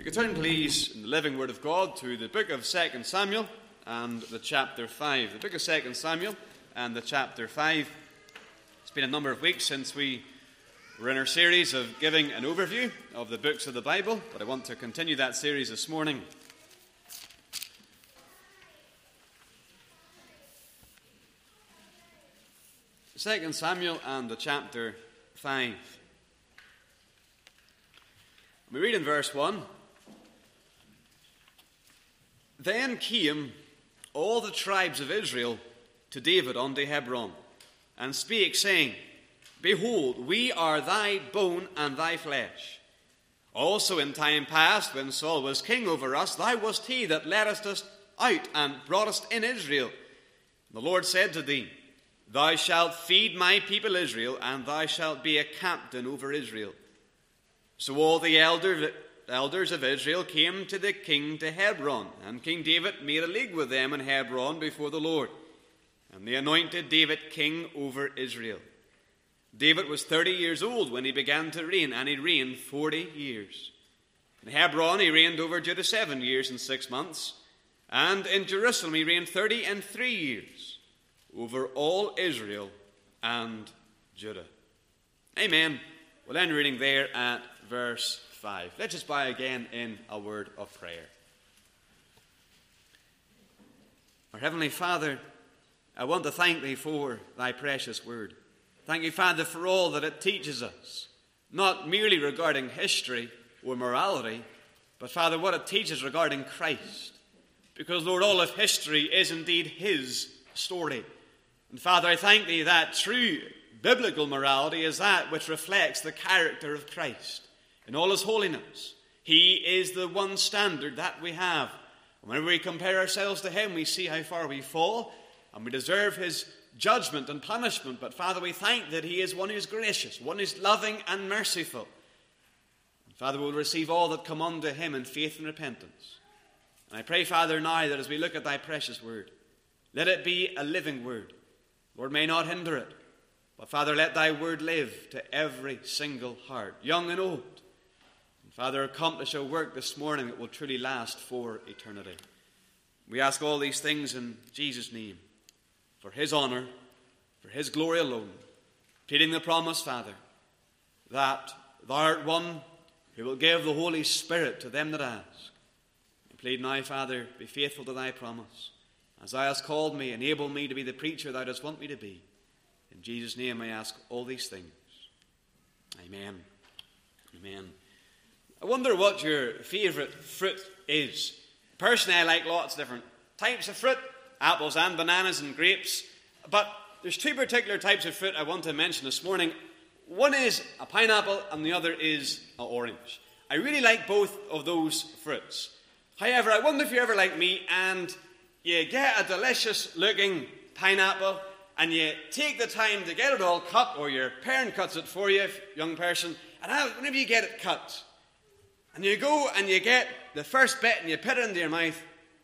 You can turn, please, in the living Word of God to the book of 2 Samuel and the chapter 5. The book of 2 Samuel and the chapter 5. It's been a number of weeks since we were in our series of giving an overview of the books of the Bible, but I want to continue that series this morning. Second Samuel and the chapter 5. We read in verse 1. Then came all the tribes of Israel to David unto Hebron, and spake, saying, Behold, we are thy bone and thy flesh. Also in time past, when Saul was king over us, thou wast he that leddest us out and broughtest in Israel. The Lord said to thee, Thou shalt feed my people Israel, and thou shalt be a captain over Israel. So all the elders of Israel came to the king to Hebron, and King David made a league with them in Hebron before the Lord. And they anointed David king over Israel. David was 30 years old when he began to reign, and he reigned 40 years. In Hebron he reigned over Judah 7 years and 6 months, and in Jerusalem he reigned 33 years over all Israel and Judah. Amen. We'll end reading there at verse 5. Let's just bow again in a word of prayer. Our Heavenly Father, I want to thank Thee for Thy precious word. Thank You, Father, for all that it teaches us, not merely regarding history or morality, but, Father, what it teaches regarding Christ. Because, Lord, all of history is indeed His story. And, Father, I thank Thee that true biblical morality is that which reflects the character of Christ in all His holiness. He is the one standard that we have. And whenever we compare ourselves to Him, we see how far we fall, and we deserve His judgment and punishment. But, Father, we thank that He is one who is gracious, one who is loving and merciful. And, Father, we'll receive all that come unto Him in faith and repentance. And I pray, Father, now that as we look at Thy precious word, let it be a living word. Lord, may not hinder it. But, Father, let Thy word live to every single heart, young and old. And, Father, accomplish a work this morning that will truly last for eternity. We ask all these things in Jesus' name, for His honor, for His glory alone, pleading the promise, Father, that Thou art one who will give the Holy Spirit to them that ask. And plead now, Father, be faithful to Thy promise. As Thou hast called me, enable me to be the preacher Thou dost want me to be. In Jesus' name I ask all these things. Amen. Amen. I wonder what your favourite fruit is. Personally, I like lots of different types of fruit, apples and bananas and grapes. But there's two particular types of fruit I want to mention this morning. One is a pineapple and the other is an orange. I really like both of those fruits. However, I wonder if you're ever like me and you get a delicious looking pineapple and you take the time to get it all cut, or your parent cuts it for you, young person, and whenever you get it cut, and you go and you get the first bit and you put it into your mouth,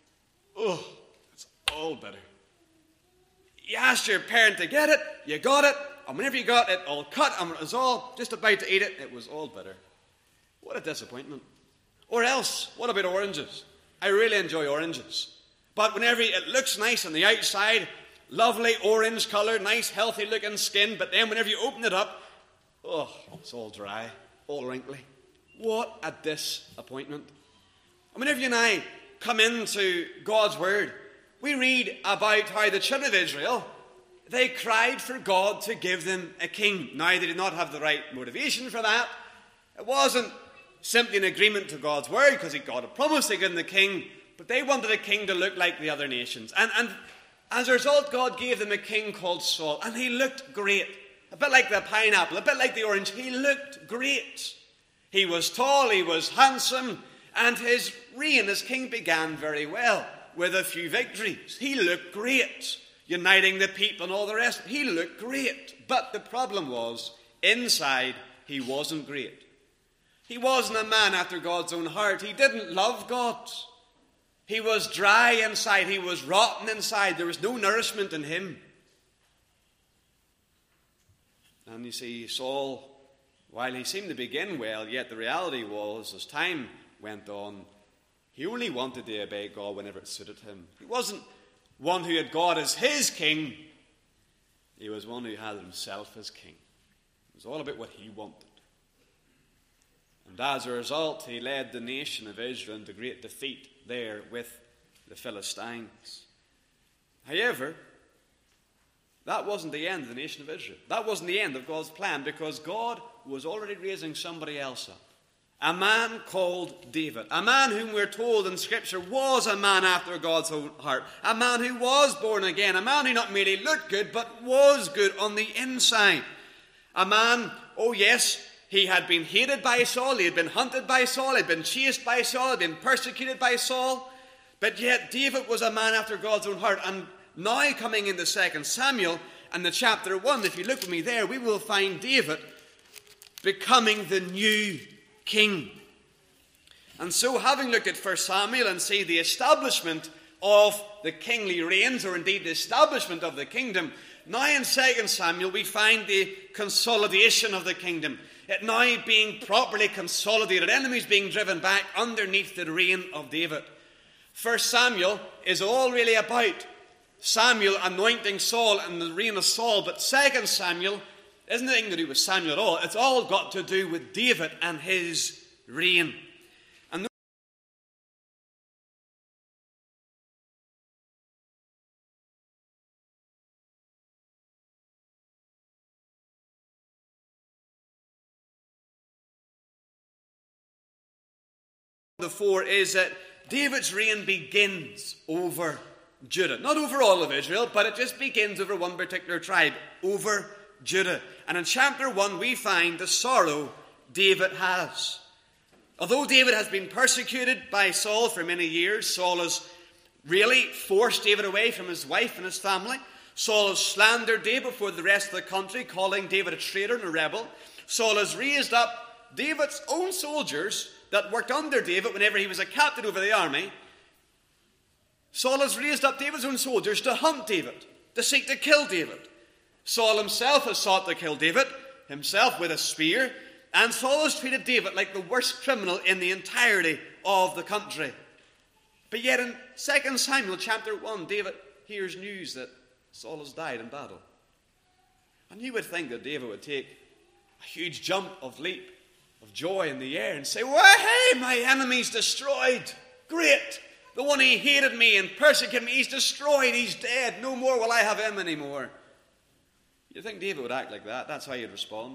oh, it's all bitter. You asked your parent to get it, you got it, and whenever you got it all cut and it was all just about to eat it, it was all bitter. What a disappointment. Or else, what about oranges? I really enjoy oranges. But whenever it looks nice on the outside, lovely orange colour, nice healthy looking skin, but then whenever you open it up, oh, it's all dry, all wrinkly. What a disappointment. And whenever you and I come into God's Word, we read about how the children of Israel, they cried for God to give them a king. Now, they did not have the right motivation for that. It wasn't simply an agreement to God's Word, because God had promised to give them the king, but they wanted a king to look like the other nations. And as a result, God gave them a king called Saul, and he looked great. A bit like the pineapple, a bit like the orange. He looked great. He was tall, he was handsome, and his reign as king began very well, with a few victories. He looked great, uniting the people and all the rest. He looked great. But the problem was, inside, he wasn't great. He wasn't a man after God's own heart. He didn't love God. He was dry inside. He was rotten inside. There was no nourishment in him. And you see, Saul, while he seemed to begin well, yet the reality was, as time went on, he only wanted to obey God whenever it suited him. He wasn't one who had God as his king. He was one who had himself as king. It was all about what he wanted. And as a result, he led the nation of Israel into great defeat there with the Philistines. However, that wasn't the end of the nation of Israel. That wasn't the end of God's plan, because God was already raising somebody else up. A man called David. A man whom we're told in Scripture was a man after God's own heart. A man who was born again. A man who not merely looked good, but was good on the inside. A man, oh yes, he had been hated by Saul. He had been hunted by Saul. He had been chased by Saul. He had been persecuted by Saul. But yet David was a man after God's own heart. And now coming into 2 Samuel and the chapter 1, if you look with me there, we will find David becoming the new king. And so, having looked at 1 Samuel and see the establishment of the kingly reigns, or indeed the establishment of the kingdom, now in 2 Samuel we find the consolidation of the kingdom. It now being properly consolidated, enemies being driven back underneath the reign of David. 1 Samuel is all really about Samuel anointing Saul and the reign of Saul, but 2 Samuel isn't anything to do with Samuel at all. It's all got to do with David and his reign. And the 4 is that David's reign begins over Judah. Not over all of Israel, but it just begins over one particular tribe, over Judah. And in chapter 1 we find the sorrow David has. Although David has been persecuted by Saul for many years, Saul has really forced David away from his wife and his family. Saul has slandered David before the rest of the country, calling David a traitor and a rebel. Saul has raised up David's own soldiers that worked under David whenever he was a captain over the army. Saul has raised up David's own soldiers to hunt David, to seek to kill David. Saul himself has sought to kill David, himself with a spear, and Saul has treated David like the worst criminal in the entirety of the country. But yet in 2 Samuel chapter 1, David hears news that Saul has died in battle. And you would think that David would take a huge jump of leap of joy in the air and say, "Well, hey, my enemy's destroyed. Great. The one who hated me and persecuted me, he's destroyed. He's dead. No more will I have him anymore." You think David would act like that? That's how he'd respond.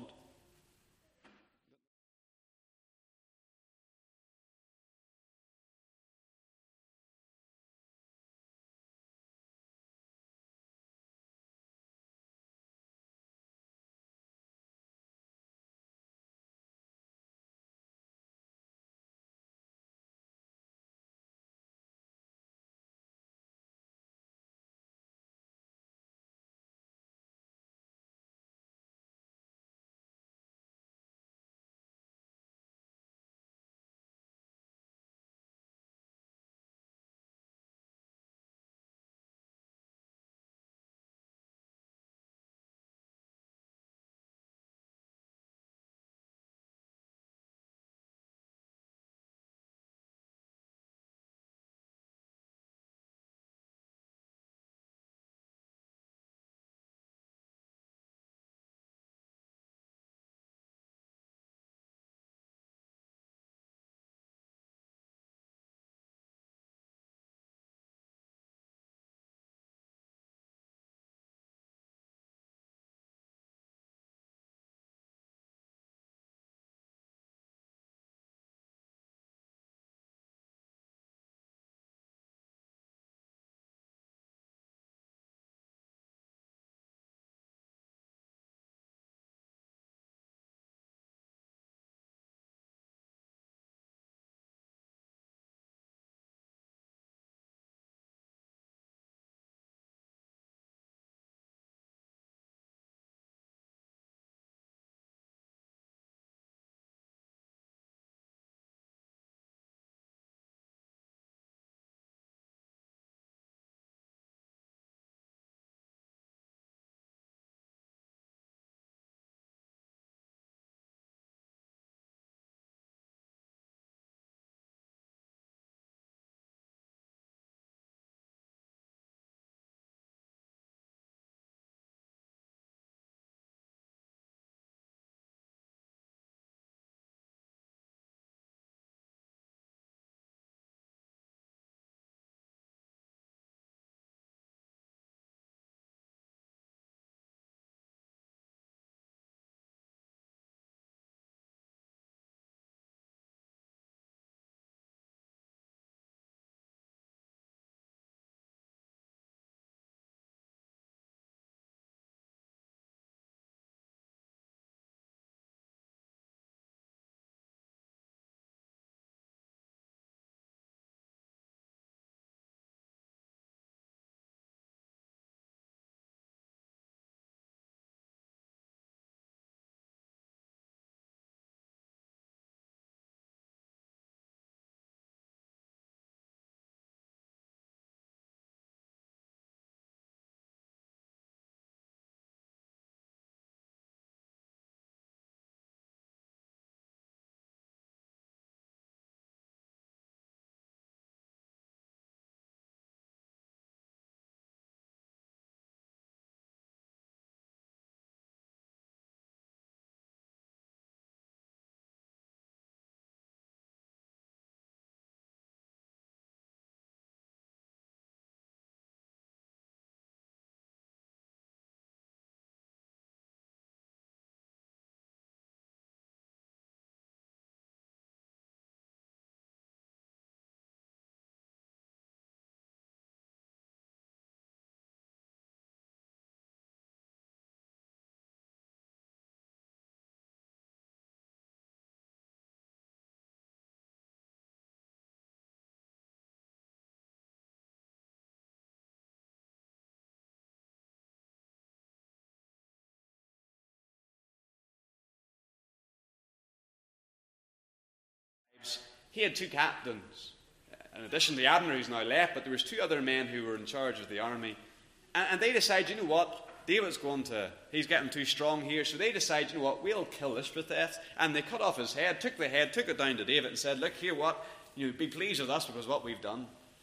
he had two captains. In addition to Abner, who's now left, but there was two other men who were in charge of the army. And they decided, you know what? He's getting too strong here. So they decided, you know what? We'll kill Ishbosheth. And they cut off his head, took the head, took it down to David and said, look, here what? Be pleased with us because of what we've done.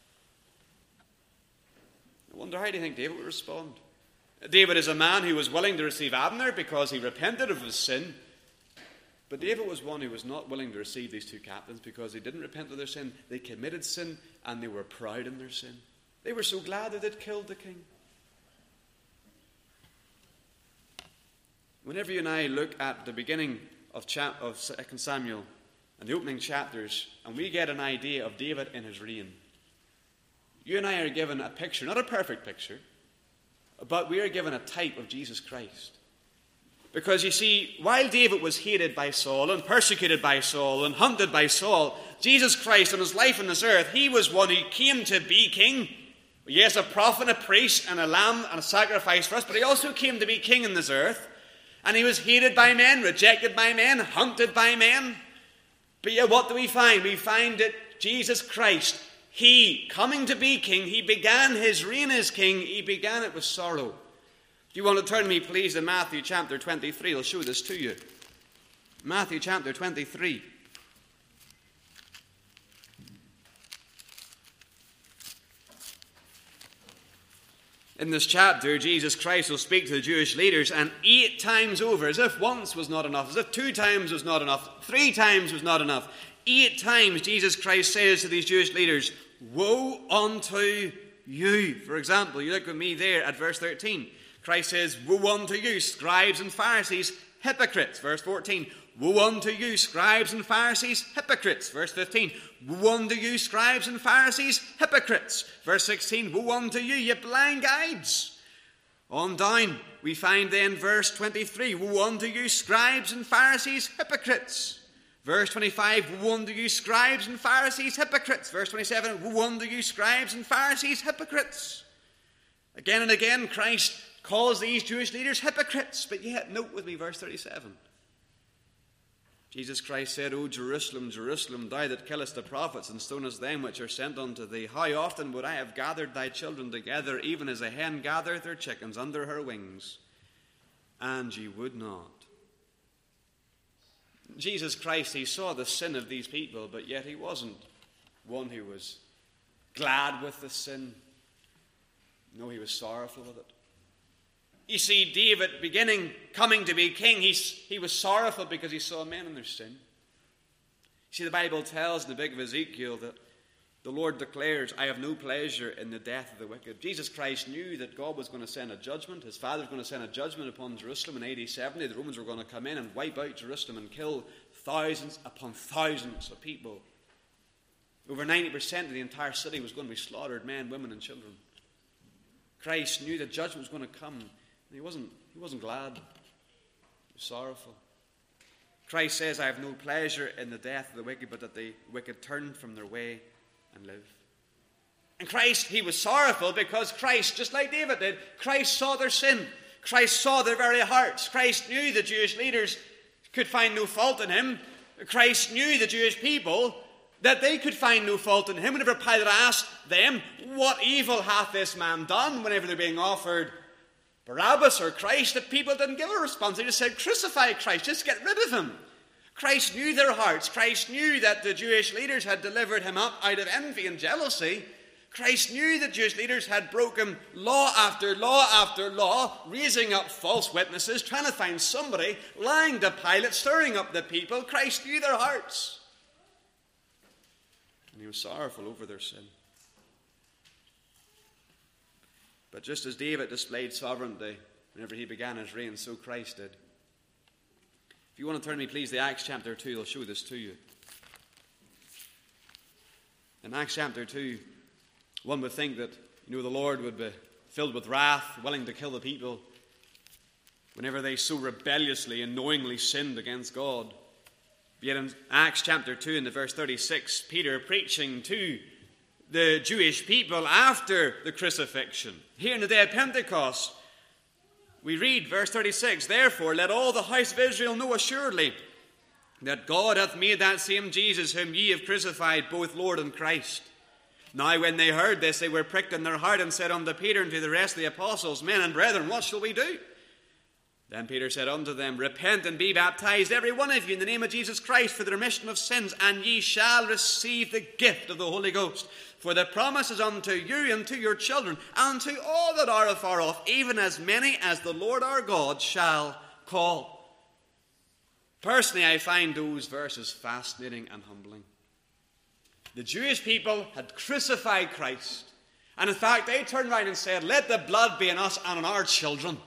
I wonder, how do you think David would respond? David is a man who was willing to receive Abner because he repented of his sin. But David was one who was not willing to receive these two captains because they didn't repent of their sin. They committed sin and they were proud in their sin. They were so glad that they'd killed the king. Whenever you and I look at the beginning of 2 Samuel and the opening chapters, and we get an idea of David in his reign, you and I are given a picture, not a perfect picture, but we are given a type of Jesus Christ. Because you see, while David was hated by Saul and persecuted by Saul and hunted by Saul, Jesus Christ in his life on this earth, he was one who came to be king. Yes, a prophet, a priest, and a lamb and a sacrifice for us, but he also came to be king in this earth. And he was hated by men, rejected by men, hunted by men. But yet what do we find? We find that Jesus Christ, he, coming to be king, he began his reign as king. He began it with sorrow. If you want to turn to me, please, to Matthew chapter 23. I'll show this to you. Matthew chapter 23. In this chapter, Jesus Christ will speak to the Jewish leaders, and 8 times over, as if once was not enough, as if 2 times was not enough, 3 times was not enough, 8 times Jesus Christ says to these Jewish leaders, woe unto you. For example, you look with me there at verse 13. Christ says, woe unto you, scribes and Pharisees, hypocrites. Verse 14, woe unto you, scribes and Pharisees, hypocrites. Verse 15, woe unto you, scribes and Pharisees, hypocrites. Verse 16, woe unto you, ye blind guides. On down, we find then verse 23, woe unto you, scribes and Pharisees, hypocrites. Verse 25, woe unto you, scribes and Pharisees, hypocrites. Verse 27, woe unto you, scribes and Pharisees, hypocrites. Again and again, Christ calls these Jewish leaders hypocrites. But yet, note with me verse 37. Jesus Christ said, O Jerusalem, Jerusalem, thou that killest the prophets and stonest them which are sent unto thee, how often would I have gathered thy children together, even as a hen gathereth her chickens under her wings, and ye would not. Jesus Christ, he saw the sin of these people, but yet he wasn't one who was glad with the sin. No, he was sorrowful with it. You see, David, coming to be king, he was sorrowful because he saw men in their sin. See, the Bible tells in the book of Ezekiel that the Lord declares, I have no pleasure in the death of the wicked. Jesus Christ knew that God was going to send a judgment. His Father was going to send a judgment upon Jerusalem in AD 70. The Romans were going to come in and wipe out Jerusalem and kill thousands upon thousands of people. Over 90% of the entire city was going to be slaughtered, men, women, and children. Christ knew that judgment was going to come. He wasn't glad. He was sorrowful. Christ says, I have no pleasure in the death of the wicked, but that the wicked turn from their way and live. And Christ, he was sorrowful because Christ, just like David did, Christ saw their sin. Christ saw their very hearts. Christ knew the Jewish leaders could find no fault in him. Christ knew the Jewish people that they could find no fault in him. Whenever Pilate asked them, what evil hath this man done? Whenever they're being offered Barabbas or Christ, that people didn't give a response. They just said, crucify Christ, just get rid of him. Christ knew their hearts. Christ knew that the Jewish leaders had delivered him up out of envy and jealousy. Christ knew that Jewish leaders had broken law after law after law, raising up false witnesses, trying to find somebody, lying to Pilate, stirring up the people. Christ knew their hearts. And he was sorrowful over their sin. But just as David displayed sovereignty whenever he began his reign, so Christ did. If you want to turn me, please, to Acts chapter 2, I'll show this to you. In Acts chapter 2, one would think that, the Lord would be filled with wrath, willing to kill the people whenever they so rebelliously and knowingly sinned against God. Yet in Acts chapter 2, in the verse 36, Peter preaching to the Jewish people after the crucifixion, here in the day of Pentecost, we read verse 36, therefore let all the house of Israel know assuredly that God hath made that same Jesus whom ye have crucified, both Lord and Christ. Now when they heard this, they were pricked in their heart, and said unto Peter and to the rest of the apostles, Men and brethren, what shall we do? Then Peter said unto them, Repent and be baptized, every one of you, in the name of Jesus Christ, for the remission of sins, and ye shall receive the gift of the Holy Ghost. For the promise is unto you and to your children, and to all that are afar off, even as many as the Lord our God shall call. Personally, I find those verses fascinating and humbling. The Jewish people had crucified Christ. And in fact, they turned around and said, Let the blood be in us and in our children.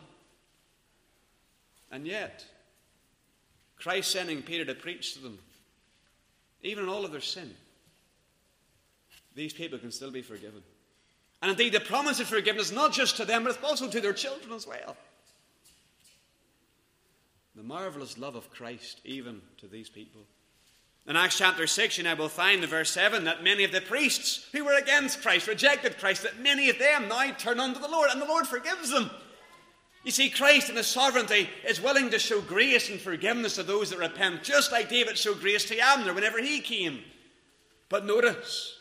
And yet, Christ sending Peter to preach to them, even in all of their sin, these people can still be forgiven. And indeed, the promise of forgiveness, not just to them, but it's also to their children as well. The marvelous love of Christ, even to these people. In Acts chapter 6, you now will find in verse 7 that many of the priests who were against Christ, rejected Christ, that many of them now turn unto the Lord, and the Lord forgives them. You see, Christ in his sovereignty is willing to show grace and forgiveness to those that repent, just like David showed grace to Abner whenever he came. But notice,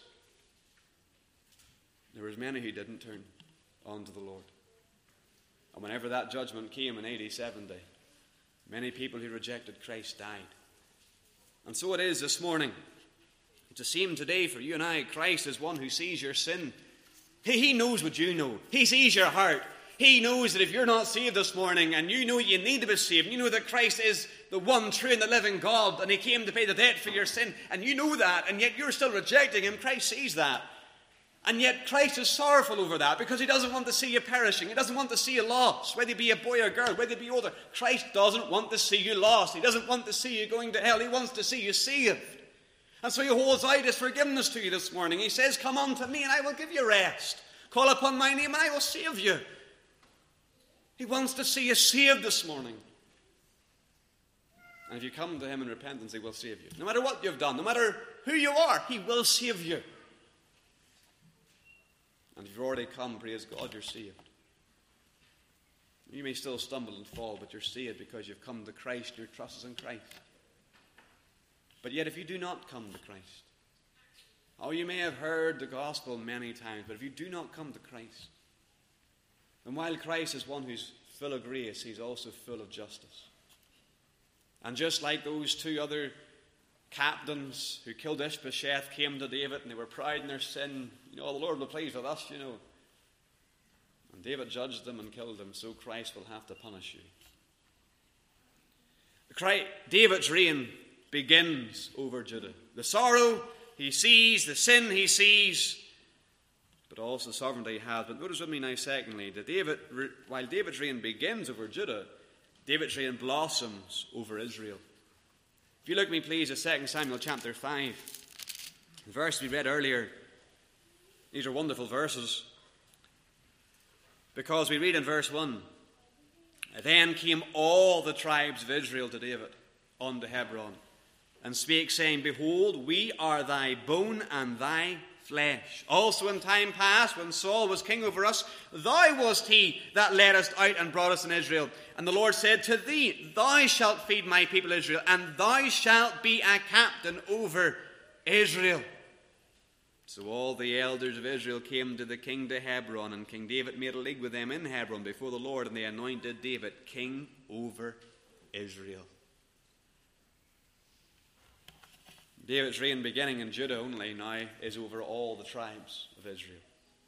there was many who didn't turn unto the Lord. And whenever that judgment came in AD 70, many people who rejected Christ died. And so it is this morning. It's the same today for you and I. Christ is one who sees your sin. He knows what you know. He sees your heart. He knows that if you're not saved this morning and you know you need to be saved, and you know that Christ is the one true and the living God, and he came to pay the debt for your sin, and you know that, and yet you're still rejecting him, Christ sees that. And yet Christ is sorrowful over that, because he doesn't want to see you perishing. He doesn't want to see you lost, whether you be a boy or girl, whether you be older. Christ doesn't want to see you lost. He doesn't want to see you going to hell. He wants to see you saved. And so he holds out his forgiveness to you this morning. He says, Come unto me and I will give you rest. Call upon my name and I will save you. He wants to see you saved this morning. And if you come to him in repentance, he will save you. No matter what you've done, no matter who you are, he will save you. And if you've already come, praise God, you're saved. You may still stumble and fall, but you're saved because you've come to Christ and your trust is in Christ. But yet if you do not come to Christ, you may have heard the gospel many times, but if you do not come to Christ, and while Christ is one who's full of grace, he's also full of justice. And just like those two other captains who killed Ishbosheth came to David and they were proud in their sin, the Lord will be pleased with us, And David judged them and killed them, so Christ will have to punish you. David's reign begins over Judah. The sorrow he sees, the sin he sees, but also the sovereignty he has. But notice with me now, secondly, that while David's reign begins over Judah, David's reign blossoms over Israel. If you look with me, please, at 2 Samuel chapter 5, the verse we read earlier. These are wonderful verses, because we read in verse 1, Then came all the tribes of Israel to David unto Hebron, and spake, saying, Behold, we are thy bone and thy flesh. Also in time past, when Saul was king over us, thou wast he that led us out and brought us in Israel. And the Lord said to thee, Thou shalt feed my people Israel, and thou shalt be a captain over Israel. So all the elders of Israel came to the king to Hebron, and King David made a league with them in Hebron before the Lord, and they anointed David king over Israel. David's reign, beginning in Judah only, now is over all the tribes of Israel.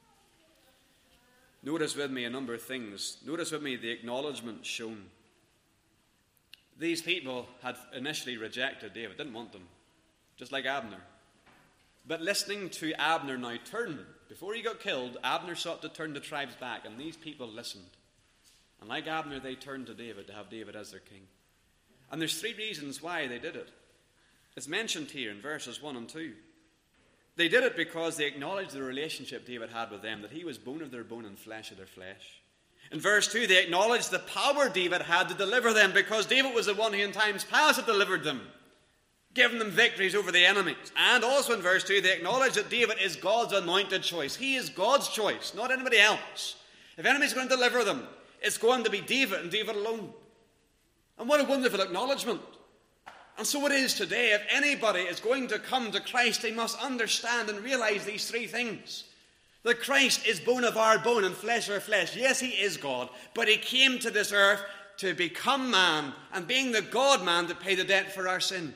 Notice with me a number of things. Notice with me the acknowledgement shown. These people had initially rejected David, didn't want them, just like Abner. But listening to Abner now turn, before he got killed, Abner sought to turn the tribes back, and these people listened. And like Abner, they turned to David to have David as their king. And there's three reasons why they did it. It's mentioned here in verses 1 and 2. They did it because they acknowledged the relationship David had with them, that he was bone of their bone and flesh of their flesh. In verse 2, they acknowledged the power David had to deliver them, because David was the one who in times past had delivered them, giving them victories over the enemies. And also in verse 2, they acknowledged that David is God's anointed choice. He is God's choice, not anybody else. If anybody's going to deliver them, it's going to be David and David alone. And what a wonderful acknowledgement. And so it is today. If anybody is going to come to Christ, they must understand and realize these three things. That Christ is bone of our bone and flesh of our flesh. Yes, he is God, but he came to this earth to become man, and being the God-man, to pay the debt for our sins.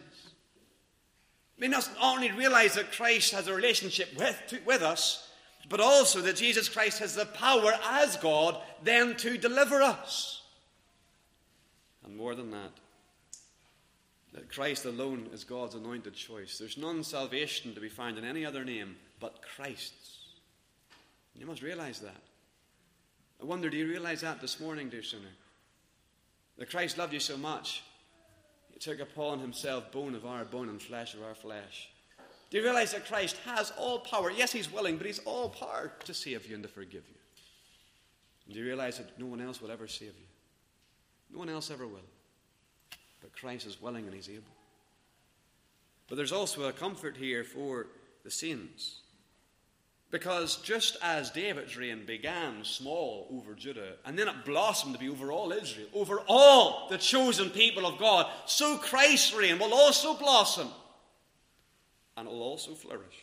We must not only realize that Christ has a relationship with us, but also that Jesus Christ has the power as God then to deliver us. And more than that Christ alone is God's anointed choice. There's none salvation to be found in any other name but Christ's. You must realize that. I wonder, do you realize that this morning, dear sinner? That Christ loved you so much, he took upon himself bone of our bone and flesh of our flesh. Do you realize that Christ has all power? Yes, he's willing, but he's all power to save you and to forgive you. And do you realize that no one else will ever save you? No one else ever will. But Christ is willing and he's able. But there's also a comfort here for the saints. Because just as David's reign began small over Judah, and then it blossomed to be over all Israel, over all the chosen people of God, so Christ's reign will also blossom, and it will also flourish.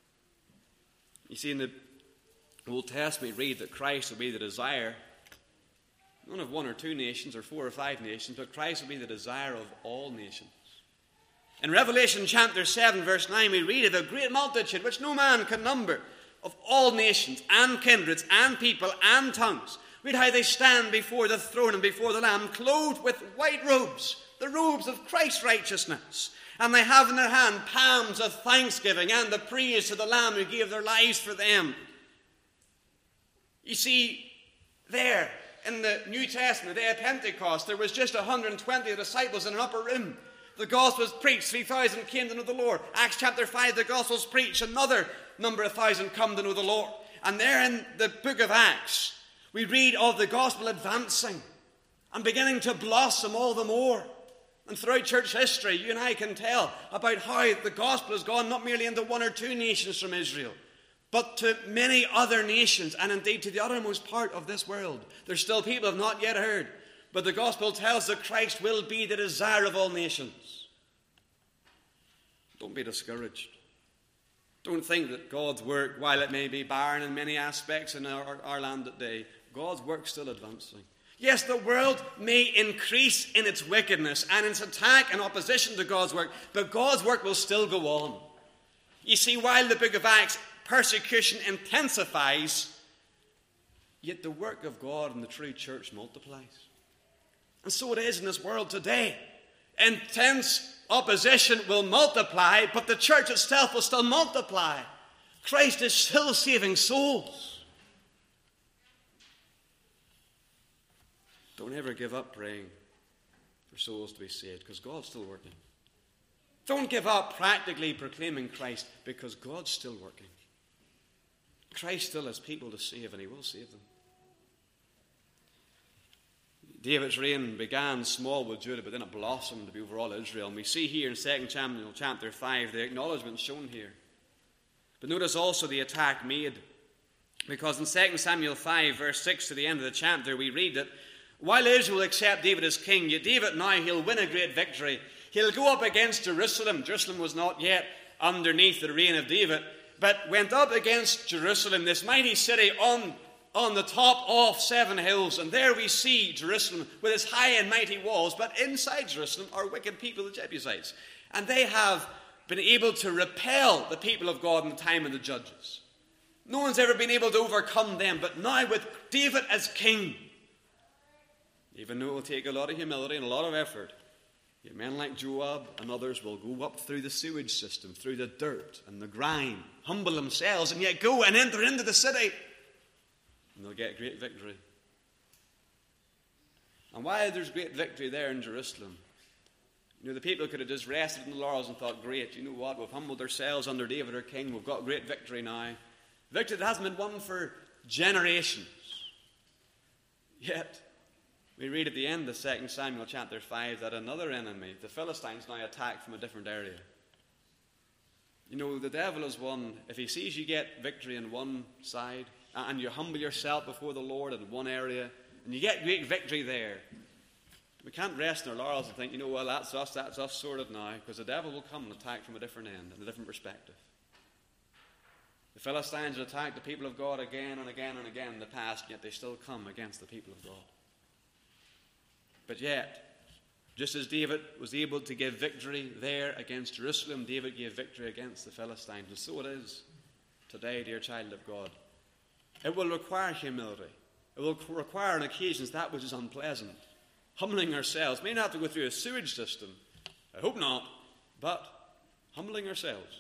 You see, in the Old Testament, we read that Christ will be the desire, not of one or two nations or 4 or 5 nations, but Christ will be the desire of all nations. In Revelation chapter 7, verse 9, we read of a great multitude which no man can number, of all nations and kindreds and people and tongues. Read how they stand before the throne and before the Lamb, clothed with white robes, the robes of Christ's righteousness. And they have in their hand palms of thanksgiving and the praise to the Lamb who gave their lives for them. You see, there in the New Testament, the day of Pentecost, there was just 120 disciples in an upper room. The gospel was preached, 3,000 came to know the Lord. Acts chapter 5, the gospel was preached, another number of thousand come to know the Lord. And there in the book of Acts, we read of the gospel advancing and beginning to blossom all the more. And throughout church history, you and I can tell about how the gospel has gone not merely into 1 or 2 nations from Israel, but to many other nations, and indeed to the uttermost part of this world. There's still people who have not yet heard, but the gospel tells that Christ will be the desire of all nations. Don't be discouraged. Don't think that God's work, while it may be barren in many aspects in our land today, God's work is still advancing. Yes, the world may increase in its wickedness and its attack and opposition to God's work, but God's work will still go on. You see, while the book of Acts, persecution intensifies, yet the work of God in the true church multiplies. And so it is in this world today. Intense opposition will multiply, but the church itself will still multiply. Christ is still saving souls. Don't ever give up praying for souls to be saved, because God's still working. Don't give up practically proclaiming Christ, because God's still working. Christ still has people to save, and he will save them. David's reign began small with Judah, but then it blossomed to be over all Israel. And we see here in 2 Samuel chapter 5 the acknowledgement shown here. But notice also the attack made. Because in 2 Samuel 5, verse 6 to the end of the chapter, we read that while Israel accept David as king, yet David now he'll win a great victory. He'll go up against Jerusalem. Jerusalem was not yet underneath the reign of David, but went up against Jerusalem, this mighty city on the top of 7 hills. And there we see Jerusalem with its high and mighty walls. But inside Jerusalem are wicked people, the Jebusites. And they have been able to repel the people of God in the time of the judges. No one's ever been able to overcome them. But now with David as king, even though it will take a lot of humility and a lot of effort, yet men like Joab and others will go up through the sewage system, through the dirt and the grime, humble themselves, and yet go and enter into the city. And they'll get great victory. And why there's great victory there in Jerusalem? You know, the people could have just rested in the laurels and thought, great, you know what, we've humbled ourselves under David our king, we've got great victory now. Victory that hasn't been won for generations. Yet, we read at the end of 2 Samuel chapter 5 that another enemy, the Philistines, now attack from a different area. You know, the devil is one, if he sees you get victory in one side, and you humble yourself before the Lord in one area, and you get great victory there, We can't rest in our laurels and think, well, that's us sorted now, because the devil will come and attack from a different end, and a different perspective. The Philistines had attacked the people of God again and again and again in the past, yet they still come against the people of God. But yet, just as David was able to give victory there against Jerusalem, David gave victory against the Philistines. And so it is today, dear child of God. It will require humility. It will require on occasions that which is unpleasant. Humbling ourselves. May not have to go through a sewage system. I hope not. But humbling ourselves.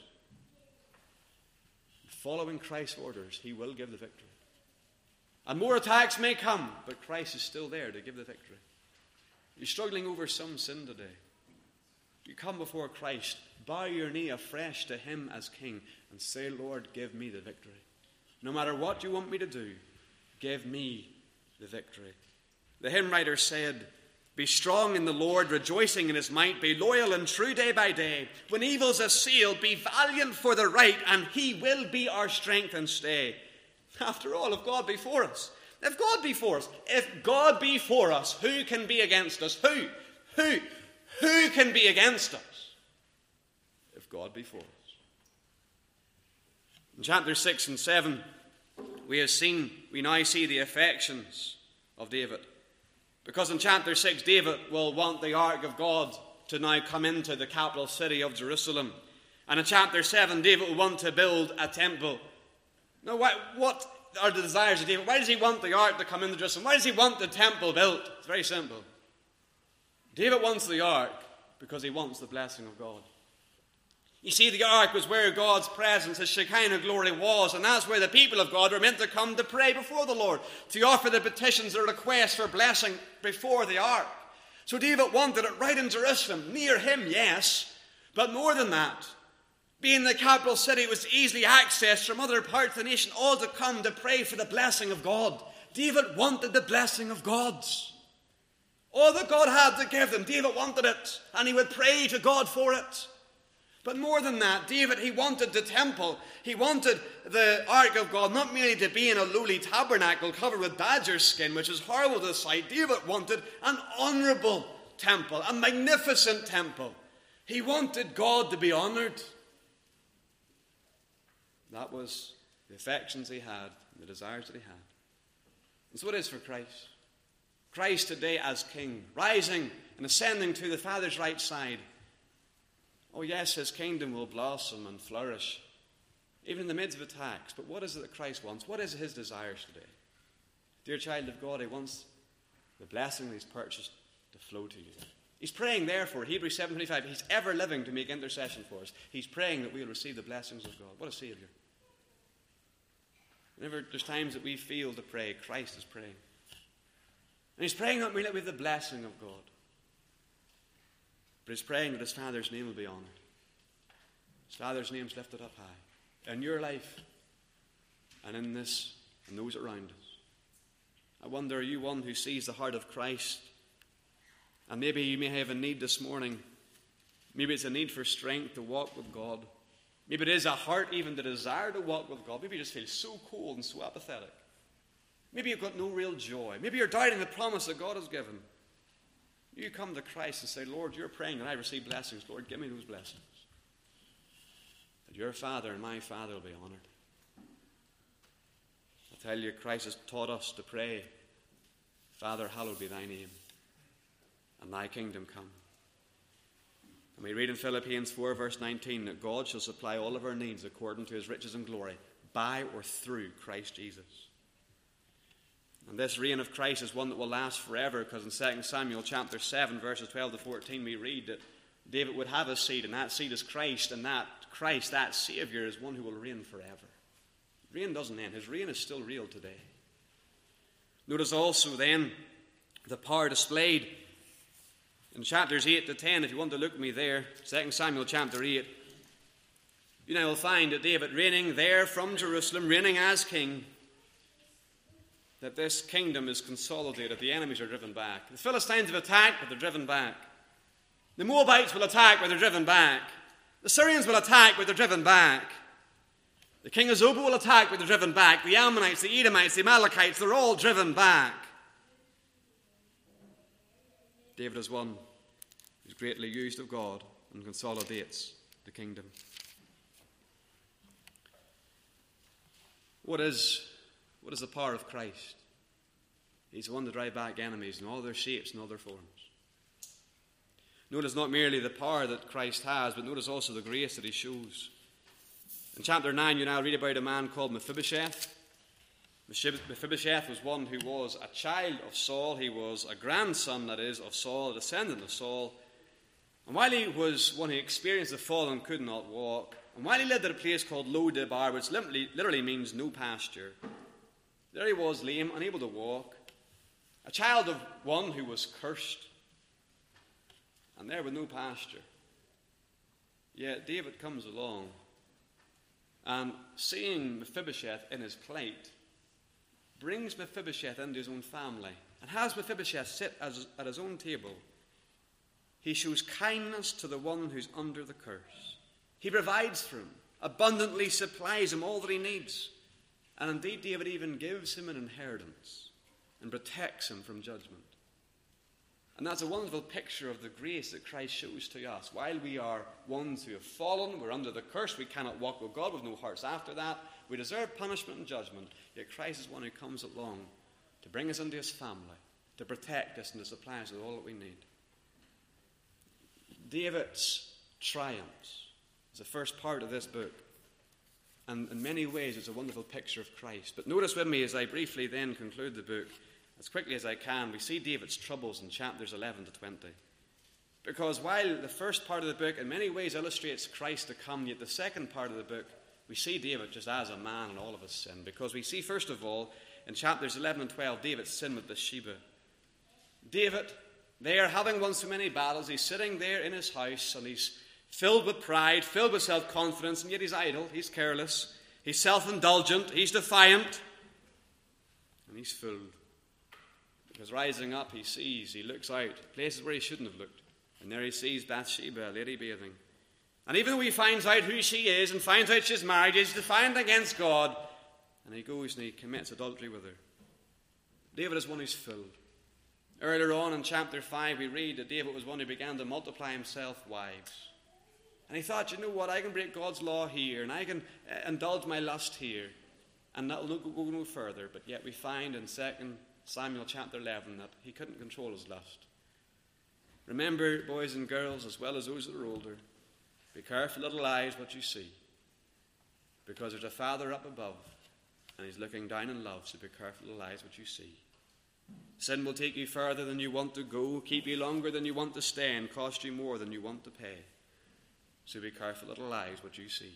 Following Christ's orders, he will give the victory. And more attacks may come, but Christ is still there to give the victory. You're struggling over some sin today. You come before Christ, bow your knee afresh to him as King, and say, Lord, give me the victory. No matter what you want me to do, give me the victory. The hymn writer said, be strong in the Lord, rejoicing in his might. Be loyal and true day by day. When evil's assailed, be valiant for the right, and he will be our strength and stay. After all, if God be for us, if God be for us, if God be for us, who can be against us? Who can be against us? If God be for us. In chapter 6 and 7, we now see the affections of David. Because in chapter 6, David will want the ark of God to now come into the capital city of Jerusalem. And in chapter 7, David will want to build a temple. Now, what are the desires of David? Why does he want the ark to come into Jerusalem? Why does he want the temple built? It's very simple. David wants the ark because he wants the blessing of God. You see, the ark was where God's presence, his Shekinah glory was, and that's where the people of God were meant to come to pray before the Lord, to offer the petitions or requests for blessing before the ark. So David wanted it right in Jerusalem, near him, yes, but more than that. Being the capital city, it was easily accessed from other parts of the nation, all to come to pray for the blessing of God. David wanted the blessing of God. All that God had to give them, David wanted it, and he would pray to God for it. But more than that, David, he wanted the temple. He wanted the ark of God not merely to be in a lowly tabernacle covered with badger skin, which is horrible to the sight. David wanted an honorable temple, a magnificent temple. He wanted God to be honored. That was the affections he had, the desires that he had. And so it is for Christ. Christ today as King, rising and ascending to the Father's right side. Oh yes, his kingdom will blossom and flourish, even in the midst of attacks. But what is it that Christ wants? What is his desires today? Dear child of God, he wants the blessing that he's purchased to flow to you. He's praying, therefore, Hebrews 7:25, he's ever living to make intercession for us. He's praying that we'll receive the blessings of God. What a Saviour. Whenever there's times that we feel to pray, Christ is praying. And he's praying not merely with the blessing of God, but he's praying that his Father's name will be honoured. His Father's name's lifted up high. In your life, and in this, and those around us. I wonder, are you one who sees the heart of Christ? And maybe you may have a need this morning. Maybe it's a need for strength to walk with God. Maybe it is a heart even to desire to walk with God. Maybe you just feel so cold and so apathetic. Maybe you've got no real joy. Maybe you're doubting the promise that God has given. You come to Christ and say, Lord, you're praying that I receive blessings. Lord, give me those blessings. That your Father and my Father will be honoured. I tell you, Christ has taught us to pray, Father, hallowed be thy name, and thy kingdom come. And we read in Philippians 4, verse 19, that God shall supply all of our needs according to his riches and glory, by or through Christ Jesus. And this reign of Christ is one that will last forever, because in 2 Samuel chapter 7, verses 12 to 14, we read that David would have a seed, and that seed is Christ, and that Christ, that Saviour, is one who will reign forever. Reign doesn't end. His reign is still real today. Notice also then the power displayed in chapters 8 to 10, if you want to look with me there, 2 Samuel chapter 8. You now will find that David reigning there from Jerusalem, reigning as king, that this kingdom is consolidated. The enemies are driven back. The Philistines have attacked, but they're driven back. The Moabites will attack, but they're driven back. The Syrians will attack, but they're driven back. The king of Zobah will attack, but they're driven back. The Ammonites, the Edomites, the Amalekites, they're all driven back. David is one who's greatly used of God and consolidates the kingdom. What is the power of Christ? He's the one to drive back enemies in all their shapes and all their forms. Notice not merely the power that Christ has, but notice also the grace that he shows. In chapter 9, you now read about a man called Mephibosheth. Mephibosheth was one who was a child of Saul. He was a grandson, that is, of Saul, a descendant of Saul. And while he was one who experienced the fall and could not walk, and while he lived at a place called Lo-debar, which literally means no pasture, there he was, lame, unable to walk, a child of one who was cursed, and there with no pasture. Yet David comes along, and seeing Mephibosheth in his plight, brings Mephibosheth into his own family, and has Mephibosheth sit at his own table. He shows kindness to the one who's under the curse. He provides for him, abundantly supplies him all that he needs. And indeed, David even gives him an inheritance and protects him from judgment. And that's a wonderful picture of the grace that Christ shows to us. While we are ones who have fallen, we're under the curse, we cannot walk with God, with no hearts after that, we deserve punishment and judgment, yet Christ is one who comes along to bring us into his family, to protect us and to supply us with all that we need. David's triumphs is the first part of this book, and in many ways it's a wonderful picture of Christ. But notice with me as I briefly then conclude the book, as quickly as I can, we see David's troubles in chapters 11 to 20. Because while the first part of the book in many ways illustrates Christ to come, yet the second part of the book, we see David just as a man in all of his sin. Because we see, first of all, in chapters 11 and 12, David's sin with Bathsheba. David, there, having won so many battles, he's sitting there in his house, and he's filled with pride, filled with self-confidence, and yet he's idle, he's careless, he's self-indulgent, he's defiant, and he's fooled. Because rising up, he looks out, places where he shouldn't have looked. And there he sees Bathsheba, a lady bathing. And even though he finds out who she is and finds out she's married, he's defiant against God. And he goes and he commits adultery with her. David is one who's filled. Earlier on in chapter 5, we read that David was one who began to multiply himself wives. And he thought, you know what, I can break God's law here, and I can indulge my lust here. And that will go no further. But yet we find in 2 Samuel chapter 11 that he couldn't control his lust. Remember, boys and girls, as well as those that are older, be careful, little eyes, what you see. Because there's a Father up above, and he's looking down in love, so be careful, little eyes, what you see. Sin will take you further than you want to go, keep you longer than you want to stay, and cost you more than you want to pay. So be careful, little eyes, what you see.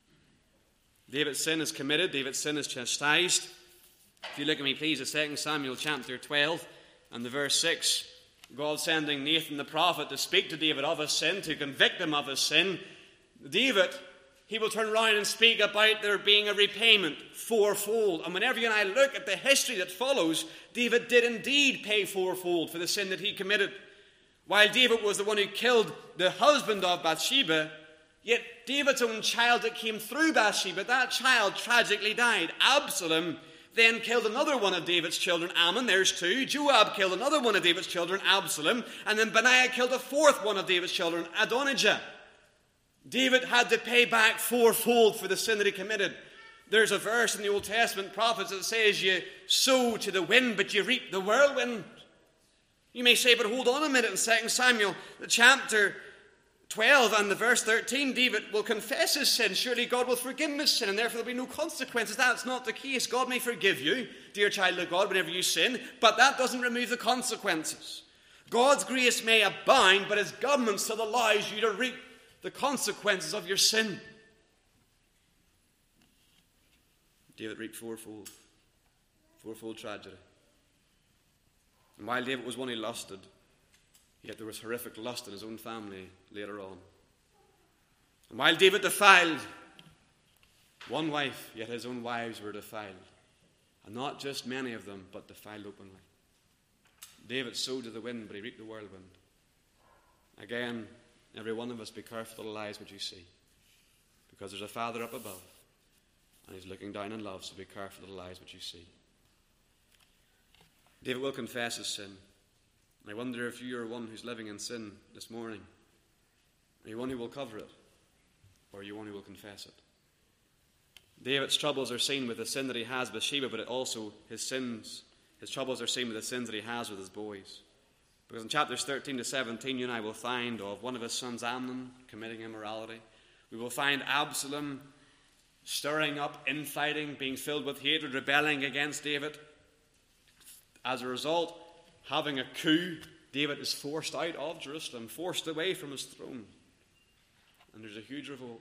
David's sin is committed, David's sin is chastised. If you look at me, please, at 2 Samuel chapter 12 and the verse 6, God sending Nathan the prophet to speak to David of his sin, to convict him of his sin. David, he will turn around and speak about there being a repayment fourfold. And whenever you and I look at the history that follows, David did indeed pay fourfold for the sin that he committed. While David was the one who killed the husband of Bathsheba, yet David's own child that came through Bathsheba, that child tragically died. Absalom then killed another one of David's children, Ammon, there's two. Joab killed another one of David's children, Absalom. And then Benaiah killed a fourth one of David's children, Adonijah. David had to pay back fourfold for the sin that he committed. There's a verse in the Old Testament prophets that says you sow to the wind, but you reap the whirlwind. You may say, but hold on a minute, in 2 Samuel, the chapter 12 and the verse 13, David will confess his sin. Surely God will forgive him his sin, and therefore there will be no consequences. That's not the case. God may forgive you, dear child of God, whenever you sin, but that doesn't remove the consequences. God's grace may abound, but his government still allows you to reap the consequences of your sin. David reaped fourfold tragedy. And while David was one who lusted, yet there was horrific lust in his own family later on. And while David defiled one wife, yet his own wives were defiled. And not just many of them, but defiled openly. David sowed to the wind, but he reaped the whirlwind. Again, every one of us, be careful, little eyes, what you see. Because there's a Father up above, and he's looking down in love, so be careful, little eyes, what you see. David will confess his sin. I wonder if you are one who's living in sin this morning. Are you one who will cover it? Or are you one who will confess it? David's troubles are seen with the sin that he has with Bathsheba, but also his troubles are seen with the sins that he has with his boys. Because in chapters 13 to 17, you and I will find of one of his sons, Amnon, committing immorality. We will find Absalom stirring up infighting, being filled with hatred, rebelling against David. As a result, having a coup, David is forced out of Jerusalem, forced away from his throne. And there's a huge revolt.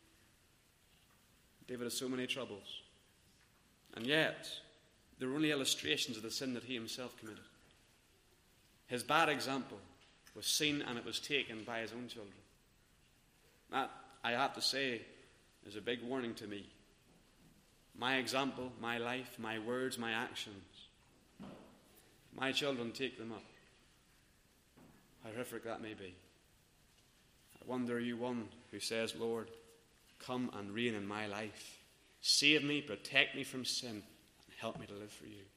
David has so many troubles. And yet, they're only illustrations of the sin that he himself committed. His bad example was seen and it was taken by his own children. That, I have to say, is a big warning to me. My example, my life, my words, my actions, my children take them up. How horrific that may be. I wonder, are you one who says, Lord, come and reign in my life. Save me, protect me from sin, and help me to live for you.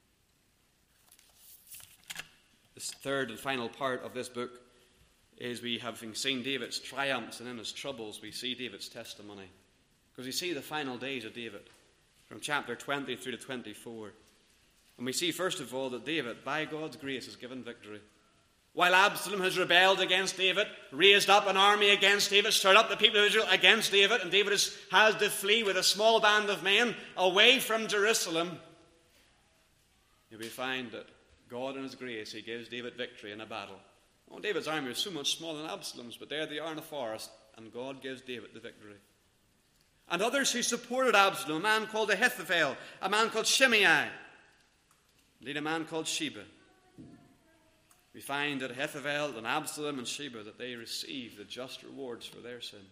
This third and final part of this book is we, having seen David's triumphs and in his troubles, we see David's testimony. Because we see the final days of David from chapter 20 through to 24. And we see, first of all, that David, by God's grace, is given victory. While Absalom has rebelled against David, raised up an army against David, stirred up the people of Israel against David, and David has to flee with a small band of men away from Jerusalem, we find that God in his grace, he gives David victory in a battle. Oh, David's army was so much smaller than Absalom's, but there they are in the forest, and God gives David the victory. And others who supported Absalom, a man called Ahithophel, a man called Shimei, indeed a man called Sheba. We find that Ahithophel and Absalom and Sheba, that they receive the just rewards for their sin.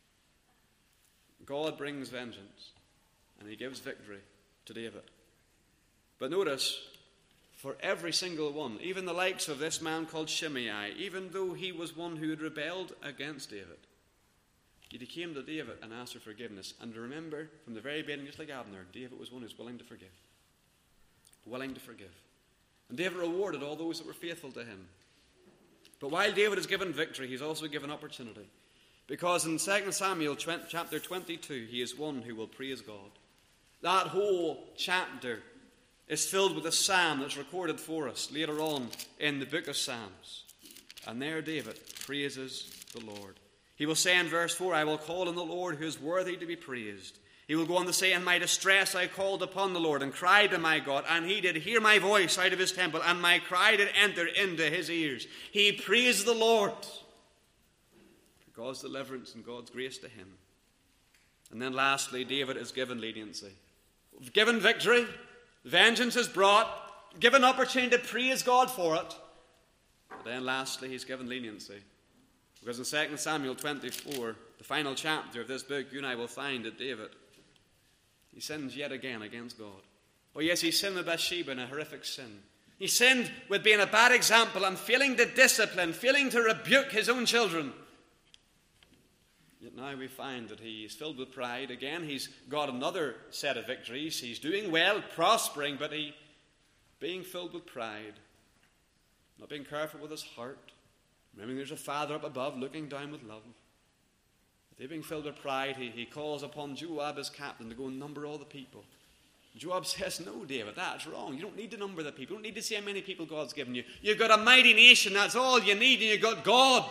God brings vengeance, and he gives victory to David. But notice, for every single one, even the likes of this man called Shimei, even though he was one who had rebelled against David, he came to David and asked for forgiveness. And remember, from the very beginning, just like Abner, David was one who was willing to forgive. Willing to forgive. And David rewarded all those that were faithful to him. But while David is given victory, he's also given opportunity. Because in 2 Samuel chapter 22, he is one who will praise God. That whole chapter is filled with a psalm that's recorded for us later on in the book of Psalms. And there David praises the Lord. He will say in verse 4, I will call on the Lord who is worthy to be praised. He will go on to say, in my distress I called upon the Lord and cried to my God, and he did hear my voice out of his temple, and my cry did enter into his ears. He praised the Lord for God's deliverance and God's grace to him. And then lastly, David is given leniency. Given victory, vengeance is brought, given opportunity to praise God for it. But then lastly, he's given leniency. Because in 2 Samuel 24, the final chapter of this book, you and I will find that David, he sins yet again against God. Oh yes, he sinned with Bathsheba in a horrific sin. He sinned with being a bad example and failing to discipline, failing to rebuke his own children. Yet now we find that he is filled with pride. Again, he's got another set of victories. He's doing well, prospering, but he being filled with pride, not being careful with his heart. Remembering there's a Father up above looking down with love. They being filled with pride, he calls upon Joab, his captain, to go and number all the people. Joab says, no, David, that's wrong. You don't need to number the people. You don't need to see how many people God's given you. You've got a mighty nation, that's all you need, and you've got God.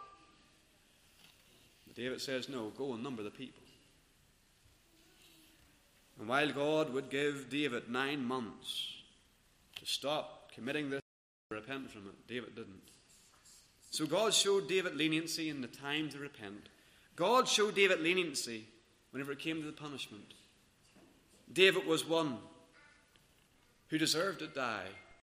But David says, no, go and number the people. And while God would give David 9 months to stop committing this, to repent from it, David didn't. So God showed David leniency in the time to repent. God showed David leniency whenever it came to the punishment. David was one who deserved to die.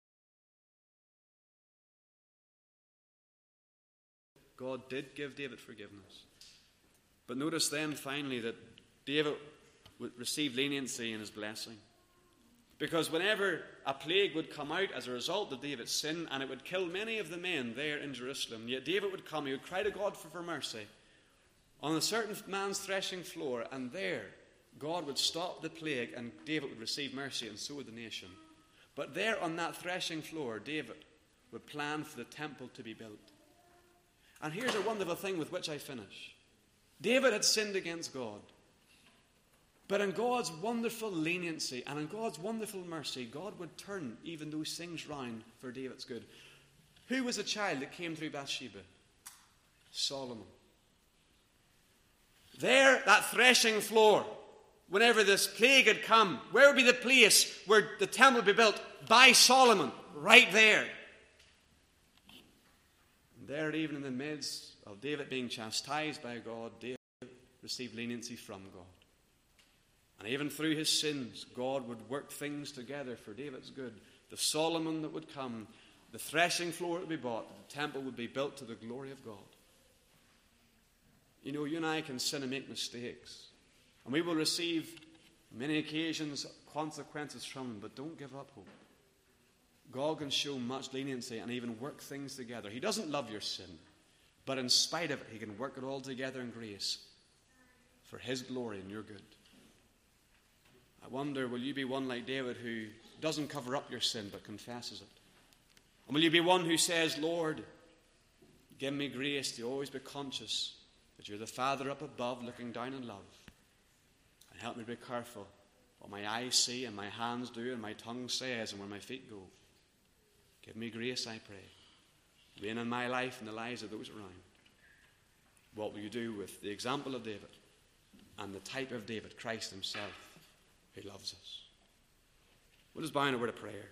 God did give David forgiveness. But notice then finally that David would receive leniency in his blessing. Because whenever a plague would come out as a result of David's sin, and it would kill many of the men there in Jerusalem, yet David would come, he would cry to God for mercy on a certain man's threshing floor, and there God would stop the plague and David would receive mercy, and so would the nation. But there on that threshing floor, David would plan for the temple to be built. And here's a wonderful thing with which I finish. David had sinned against God. But in God's wonderful leniency and in God's wonderful mercy, God would turn even those things round for David's good. Who was a child that came through Bathsheba? Solomon. There, that threshing floor, whenever this plague had come, where would be the place where the temple would be built? By Solomon, right there. And there, even in the midst of David being chastised by God, David received leniency from God. And even through his sins, God would work things together for David's good. The Solomon that would come, the threshing floor that would be bought, the temple would be built to the glory of God. You know, you and I can sin and make mistakes. And we will receive, on many occasions, consequences from them. But don't give up hope. God can show much leniency and even work things together. He doesn't love your sin. But in spite of it, he can work it all together in grace for his glory and your good. I wonder, will you be one like David who doesn't cover up your sin but confesses it? And will you be one who says, Lord, give me grace to always be conscious that you're the Father up above looking down in love. And help me to be careful what my eyes see and my hands do and my tongue says and where my feet go. Give me grace, I pray. Reign in my life and the lives of those around. What will you do with the example of David and the type of David, Christ himself, who loves us? Let us bow in a word of prayer.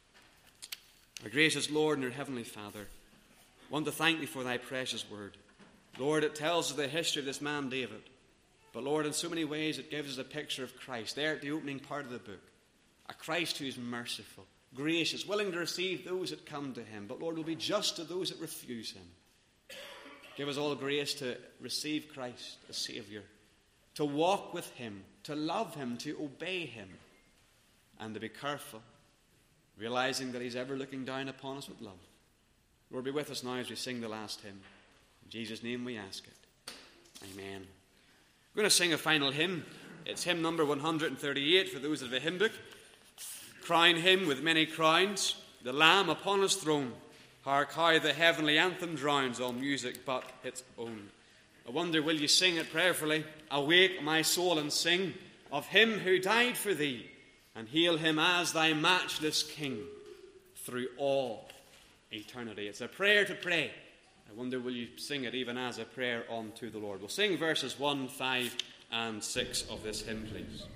Our gracious Lord and our Heavenly Father, I want to thank thee for thy precious word. Lord, it tells us the history of this man David. But Lord, in so many ways it gives us a picture of Christ. There at the opening part of the book. A Christ who is merciful, gracious, willing to receive those that come to him. But Lord, will be just to those that refuse him. Give us all grace to receive Christ as Saviour. To walk with him, to love him, to obey him. And to be careful, realizing that he's ever looking down upon us with love. Lord, be with us now as we sing the last hymn. In Jesus' name we ask it. Amen. We're going to sing a final hymn. It's hymn number 138 for those of the hymn book. Crown him with many crowns, the Lamb upon his throne. Hark how the heavenly anthem drowns all music but its own. I wonder, will you sing it prayerfully? Awake, my soul, and sing of him who died for thee, and hail him as thy matchless King through all eternity. It's a prayer to pray. I wonder, will you sing it even as a prayer unto the Lord? We'll sing verses 1, 5, and 6 of this hymn, please.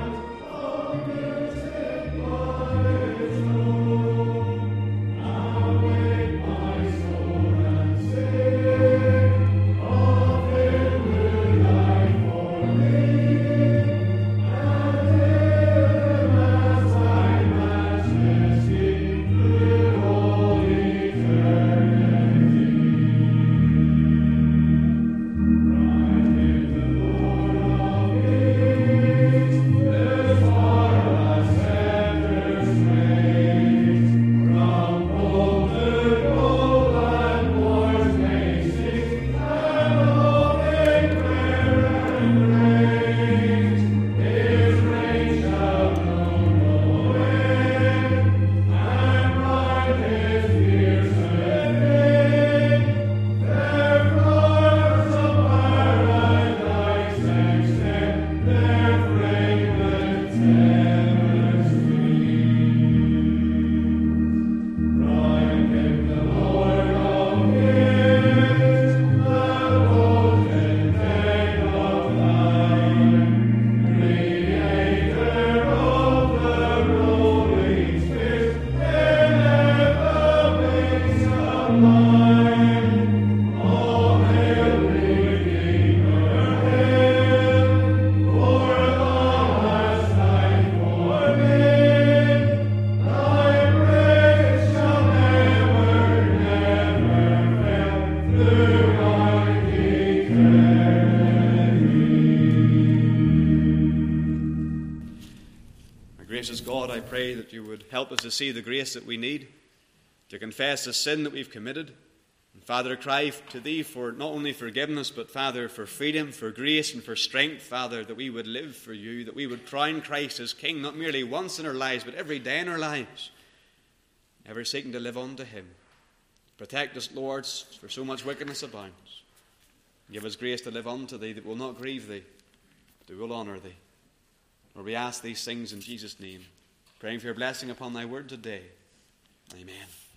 Oh Gracious God, I pray that you would help us to see the grace that we need, to confess the sin that we've committed. And Father, I cry to thee for not only forgiveness, but Father, for freedom, for grace, and for strength, Father, that we would live for you, that we would crown Christ as King, not merely once in our lives, but every day in our lives, ever seeking to live unto him. Protect us, Lord, for so much wickedness abounds. Give us grace to live unto thee, that will not grieve thee, but will honour thee. Lord, we ask these things in Jesus' name, praying for your blessing upon thy word today. Amen.